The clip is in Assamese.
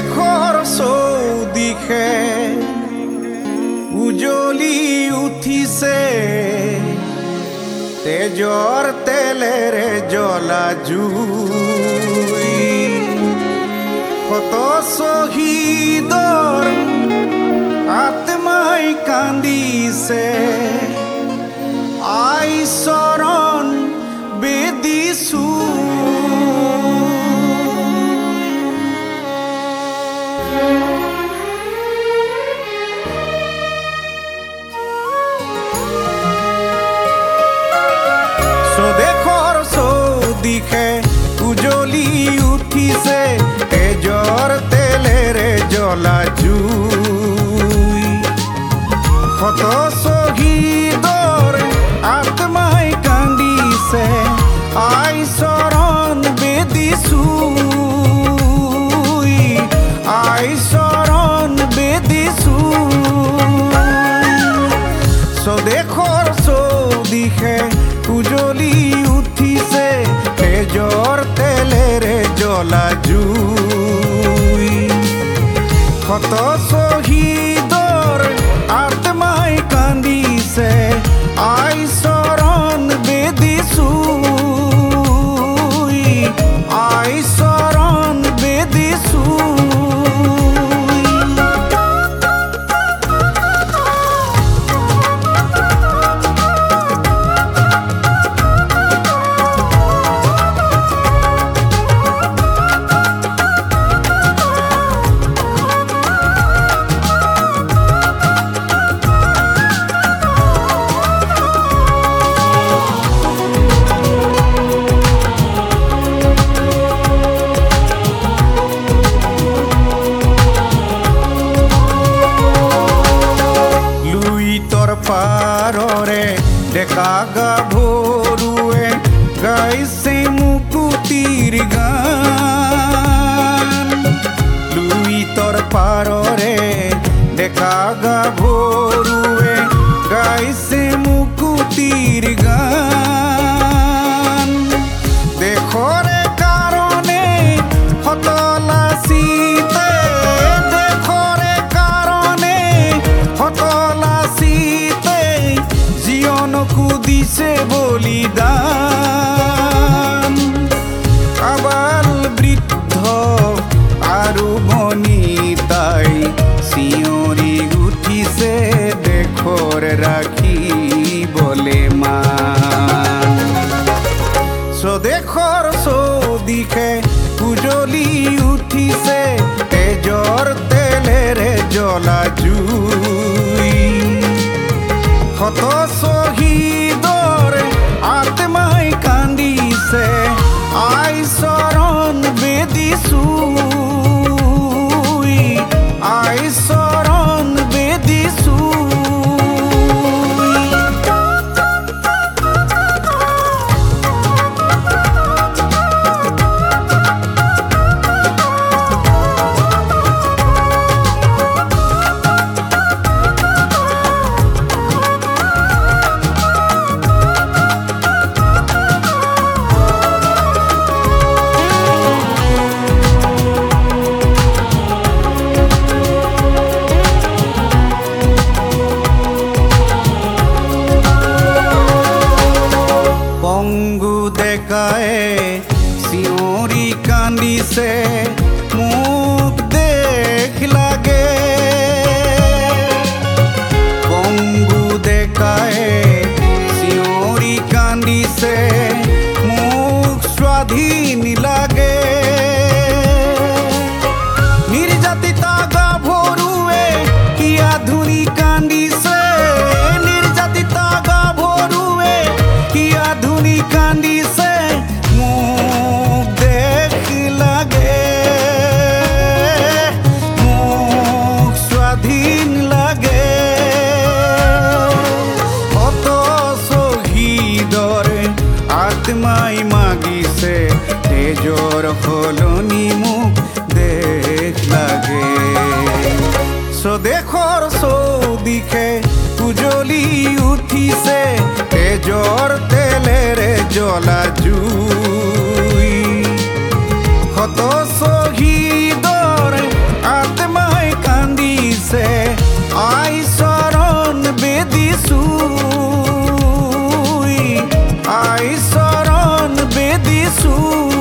দেশৰ চৌদিশে উজলি উঠিছে তেজৰ তেলেৰে জ্বলা জুই কত শ্বহীদৰ আত্মাই কান্দিছে আই চৰণ বেদিছো স্বদেশৰ চৌদিশে উজলি উঠিছে তেজৰ তেলেৰে জ্বলা জুই কত শ্বহীদৰ আত্মাই কান্দিছে আই চৰণ বেদিছো আই চৰণ বেদিছো স্বদেশৰ চৌদিশে উজলি উঠিছে তেজৰ তেলেৰে জ্বলা জুই কত শ্বহীদৰ আত্মাই কান্দিছে আই চৰণ বেদিছো আই চৰণ বেদিছো পাৰৰে ডেকা গাভৰুৱে গাইছে মুকুতিৰ গান লুইতৰ পাৰৰে ডেকা গাভৰুৱে গাইছে মুকুতিৰ গান দেশৰে কাৰণে হতলাচিতে দেশৰে কাৰণে হতলাচিতে জীবনকো দিছে বলিদান আবাল বৃদ্ধ আৰু বনিতাই চিঞৰি উঠিছে কিছু